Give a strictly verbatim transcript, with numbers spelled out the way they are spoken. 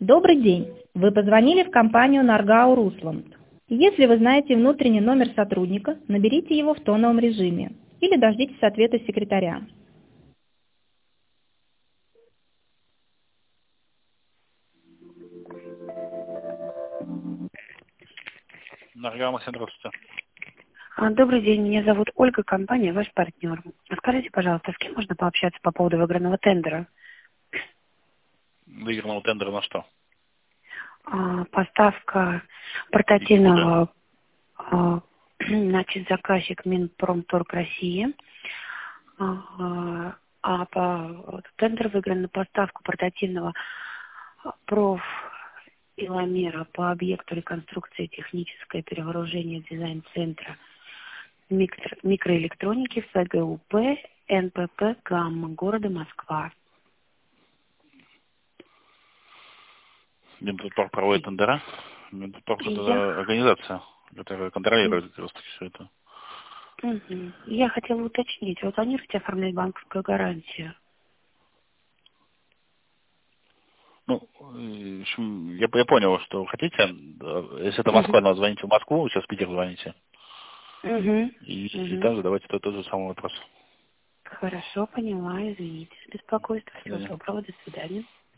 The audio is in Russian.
Добрый день! Вы позвонили в компанию Наргау Русланд. Если вы знаете внутренний номер сотрудника, наберите его в тоновом режиме или дождитесь ответа секретаря. Наргау, Максим, здравствуйте. А, Добрый день, меня зовут Ольга, компания «Ваш партнер». Скажите, пожалуйста, с кем можно пообщаться по поводу выигранного тендера? Выигранного тендера на что? А, Поставка портативного, а, значит, заказчик Минпромторг России. А, а по, тендер выигран на поставку портативного профиломера по объекту реконструкции техническое перевооружение дизайн-центра микро- микроэлектроники в ФГУП эн пэ пэ «Гамма» города Москва. Минпромторг проводит тендера. Минпромторг — Я, это организация, которая контролирует просто все это. Мгм. Я хотела уточнить, вы планируете оформлять банковскую гарантию? Ну, в общем, я, я понял, что вы хотите. Да, если это Москва, Мгм. надо звоните в Москву, вы сейчас в Питер звоните. Мгм. И, и Мгм. там задавайте тот, тот же самый вопрос. Хорошо, поняла, извините за беспокойство. До Всего свидания. доброго, до свидания.